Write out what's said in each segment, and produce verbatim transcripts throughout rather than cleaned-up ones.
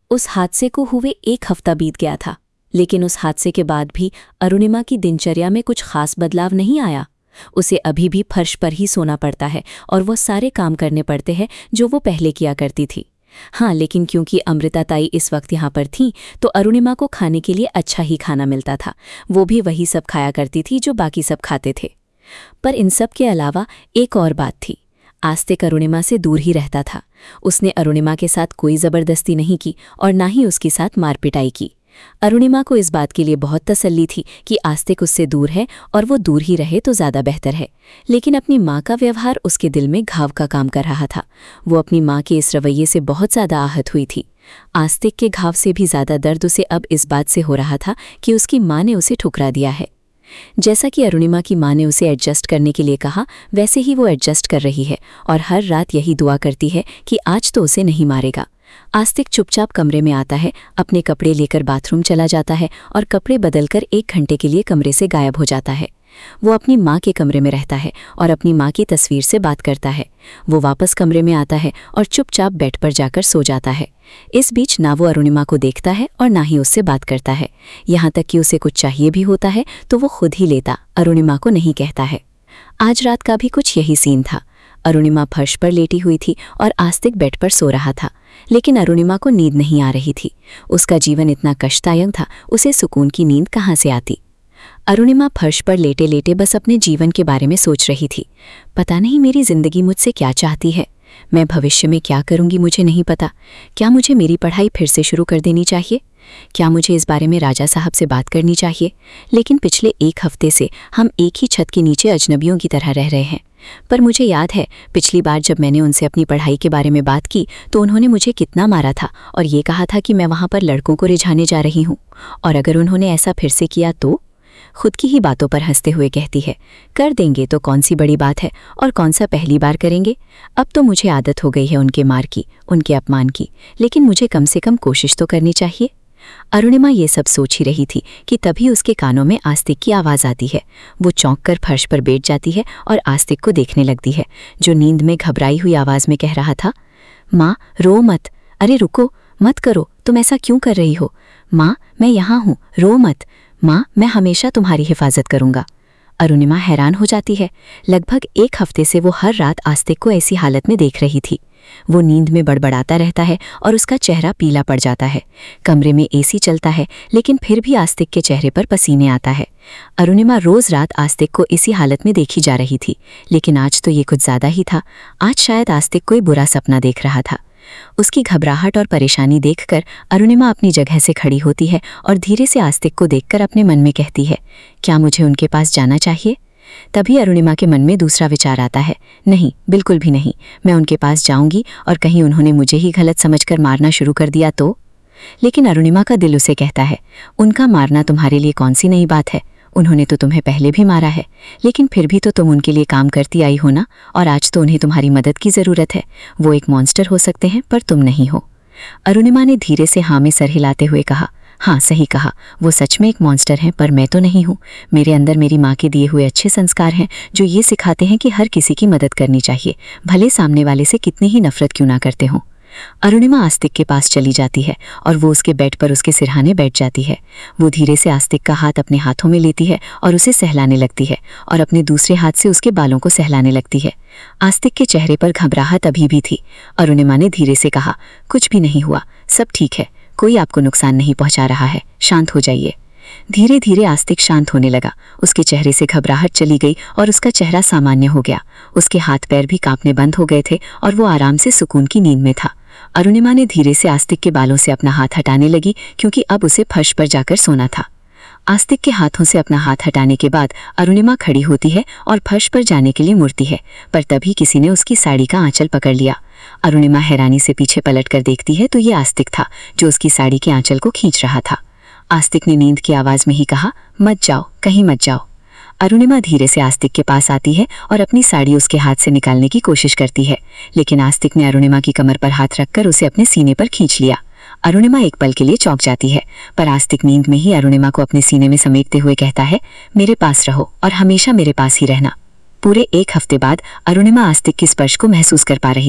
उस हादसे को हुए एक हफ्ता बीत गया था, लेकिन उस हादसे के बाद भी अरुणिमा की दिनचर्या में कुछ खास बदलाव नहीं आया। उसे अभी भी फर्श पर ही सोना पड़ता है और वो सारे काम करने पड़ते हैं जो वो पहले किया करती थी। हाँ, लेकिन क्योंकि अमृता ताई इस वक्त यहाँ पर थीं, तो अरुणिमा को खाने के लिए अच्छा ही खाना मिलता था। वो भी वही सब खाया करती थी जो बाकी सब खाते थे। पर इन सब के अलावा एक और बात थी। आस्तिक अरुणिमा से दूर ही रहता था। उसने अरुणिमा के साथ कोई ज़बरदस्ती नहीं की और ना ही उसके साथ मारपिटाई की। अरुणिमा को इस बात के लिए बहुत तसल्ली थी कि आस्तिक उससे दूर है और वो दूर ही रहे तो ज़्यादा बेहतर है। लेकिन अपनी माँ का व्यवहार उसके दिल में घाव का काम कर रहा था। वो अपनी माँ के इस रवैये से बहुत ज़्यादा आहत हुई थी। आस्तिक के घाव से भी ज़्यादा दर्द उसे अब इस बात से हो रहा था कि उसकी माँ ने उसे ठुकरा दिया है। जैसा कि अरुणिमा की माँ ने उसे एडजस्ट करने के लिए कहा, वैसे ही वो एडजस्ट कर रही है और हर रात यही दुआ करती है कि आज तो उसे नहीं मारेगा। आस्तिक चुपचाप कमरे में आता है, अपने कपड़े लेकर बाथरूम चला जाता है और कपड़े बदलकर एक घंटे के लिए कमरे से गायब हो जाता है। वो अपनी माँ के कमरे में रहता है और अपनी माँ की तस्वीर से बात करता है। वो वापस कमरे में आता है और चुपचाप बेड पर जाकर सो जाता है। इस बीच ना वो अरुणिमा को देखता है और ना ही उससे बात करता है। यहाँ तक कि उसे कुछ चाहिए भी होता है तो वो खुद ही लेता, अरुणिमा को नहीं कहता है। आज रात का भी कुछ यही सीन था। अरुणिमा फर्श पर लेटी हुई थी और आस्तिक बेड पर सो रहा था, लेकिन अरुणिमा को नींद नहीं आ रही थी। उसका जीवन इतना कष्टदायक था, उसे सुकून की नींद कहाँ से आती। अरुणिमा फर्श पर लेटे लेटे बस अपने जीवन के बारे में सोच रही थी। पता नहीं मेरी जिंदगी मुझसे क्या चाहती है, मैं भविष्य में क्या करूंगी मुझे नहीं पता। क्या मुझे मेरी पढ़ाई फिर से शुरू कर देनी चाहिए? क्या मुझे इस बारे में राजा साहब से बात करनी चाहिए? लेकिन पिछले एक हफ्ते से हम एक ही छत के नीचे अजनबियों की तरह रह रहे हैं। पर मुझे याद है, पिछली बार जब मैंने उनसे अपनी पढ़ाई के बारे में बात की तो उन्होंने मुझे कितना मारा था और ये कहा था कि मैं वहाँ पर लड़कों को रिझाने जा रही हूँ। और अगर उन्होंने ऐसा फिर से किया तो? खुद की ही बातों पर हंसते हुए कहती है, कर देंगे तो कौन सी बड़ी बात है, और कौन सा पहली बार करेंगे। अब तो मुझे आदत हो गई है उनके मार की, उनके अपमान की, लेकिन मुझे कम से कम कोशिश तो करनी चाहिए। अरुणिमा ये सब सोच ही रही थी कि तभी उसके कानों में आस्तिक की आवाज़ आती है। वो चौंक कर फर्श पर बैठ जाती है और आस्तिक को देखने लगती है, जो नींद में घबराई हुई आवाज़ में कह रहा था, माँ रो मत, अरे रुको, मत करो, तुम ऐसा क्यों कर रही हो? माँ मैं यहाँ हूँ, रो मत, माँ मैं हमेशा तुम्हारी हिफाजत करूँगा। अरुणिमा हैरान हो जाती है। लगभग एक हफ्ते से वो हर रात आस्तिक को ऐसी हालत में देख रही थी। वो नींद में बड़बड़ाता रहता है और उसका चेहरा पीला पड़ जाता है। कमरे में एसी चलता है, लेकिन फिर भी आस्तिक के चेहरे पर पसीने आता है। अरुणिमा रोज रात आस्तिक को इसी हालत में देखी जा रही थी, लेकिन आज तो ये कुछ ज़्यादा ही था। आज शायद आस्तिक कोई बुरा सपना देख रहा था। उसकी घबराहट और परेशानी देखकर अरुणिमा अपनी जगह से खड़ी होती है और धीरे से आस्तिक को देखकर अपने मन में कहती है, क्या मुझे उनके पास जाना चाहिए? तभी अरुणिमा के मन में दूसरा विचार आता है, नहीं, बिल्कुल भी नहीं, मैं उनके पास जाऊंगी और कहीं उन्होंने मुझे ही गलत समझकर मारना शुरू कर दिया तो? लेकिन अरुणिमा का दिल उसे कहता है, उनका मारना तुम्हारे लिए कौन सी नई बात है, उन्होंने तो तुम्हें पहले भी मारा है, लेकिन फिर भी तो तुम उनके लिए काम करती आई हो ना, और आज तो उन्हें तुम्हारी मदद की ज़रूरत है। वो एक मॉन्स्टर हो सकते हैं पर तुम नहीं हो। अरुणिमा ने धीरे से हाँ में सर हिलाते हुए कहा, हाँ सही कहा, वो सच में एक मॉन्स्टर हैं पर मैं तो नहीं हूँ। मेरे अंदर मेरी माँ के दिए हुए अच्छे संस्कार हैं जो ये सिखाते हैं कि हर किसी की मदद करनी चाहिए, भले सामने वाले से कितनी ही नफरत क्यों ना करते हों। अरुणिमा आस्तिक के पास चली जाती है और वो उसके बेड पर उसके सिरहाने बैठ जाती है। वो धीरे से आस्तिक का हाथ अपने हाथों में लेती है और उसे सहलाने लगती है और अपने दूसरे हाथ से उसके बालों को सहलाने लगती है। आस्तिक के चेहरे पर घबराहट अभी भी थी। अरुणिमा ने धीरे से कहा, कुछ भी नहीं हुआ, सब ठीक है, कोई आपको नुकसान नहीं पहुंचा रहा है, शांत हो जाइए। धीरे धीरे आस्तिक शांत होने लगा। उसके चेहरे से घबराहट चली गई और उसका चेहरा सामान्य हो गया। उसके हाथ पैर भी कांपने बंद हो गए थे और वो आराम से सुकून की नींद में था। अरुणिमा ने धीरे से आस्तिक के बालों से अपना हाथ हटाने लगी, क्योंकि अब उसे फर्श पर जाकर सोना था। आस्तिक के हाथों से अपना हाथ हटाने के बाद अरुणिमा खड़ी होती है और फर्श पर जाने के लिए मुड़ती है, पर तभी किसी ने उसकी साड़ी का आंचल पकड़ लिया। अरुणिमा हैरानी से पीछे पलट कर देखती है तो ये आस्तिक था, जो उसकी साड़ी के आंचल को खींच रहा था। आस्तिक ने नींद की आवाज़ में ही कहा, मत जाओ, कहीं मत जाओ। अरुणिमा धीरे से आस्तिक के पास आती है और अपनी साड़ी उसके हाथ से निकालने की कोशिश करती है, लेकिन आस्तिक ने अरुणिमा की कमर पर हाथ रखकर उसे अपने सीने पर खींच लिया। अरुणिमा एक पल के लिए चौंक जाती है, पर आस्तिक नींद में ही अरुणिमा को अपने सीने में समेटते हुए कहता है, मेरे पास रहो और हमेशा मेरे पास ही रहना। पूरे एक हफ्ते बाद अरुणिमा आस्तिक के स्पर्श को महसूस कर पा रही थी।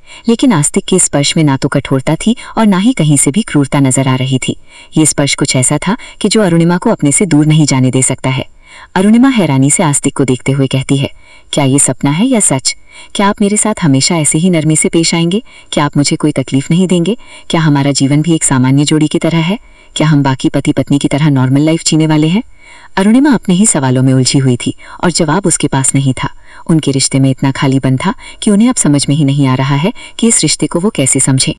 लेकिन आस्तिक के स्पर्श में ना तो कठोरता थी और ना ही कहीं से भी क्रूरता नजर आ रही थी। ये स्पर्श कुछ ऐसा था कि जो अरुणिमा को अपने से दूर नहीं जाने दे सकता है। अरुणिमा हैरानी से आस्तिक को देखते हुए कहती है, क्या ये सपना है या सच? क्या आप मेरे साथ हमेशा ऐसे ही नरमी से पेश आएंगे? क्या आप मुझे कोई तकलीफ नहीं देंगे? क्या हमारा जीवन भी एक सामान्य जोड़ी की तरह है? क्या हम बाकी पति पत्नी की तरह नॉर्मल लाइफ जीने वाले हैं? अरुणिमा अपने ही सवालों में उलझी हुई थी और जवाब उसके पास नहीं था। उनके रिश्ते में इतना खालीपन था कि उन्हें अब समझ में ही नहीं आ रहा है कि इस रिश्ते को वो कैसे समझे।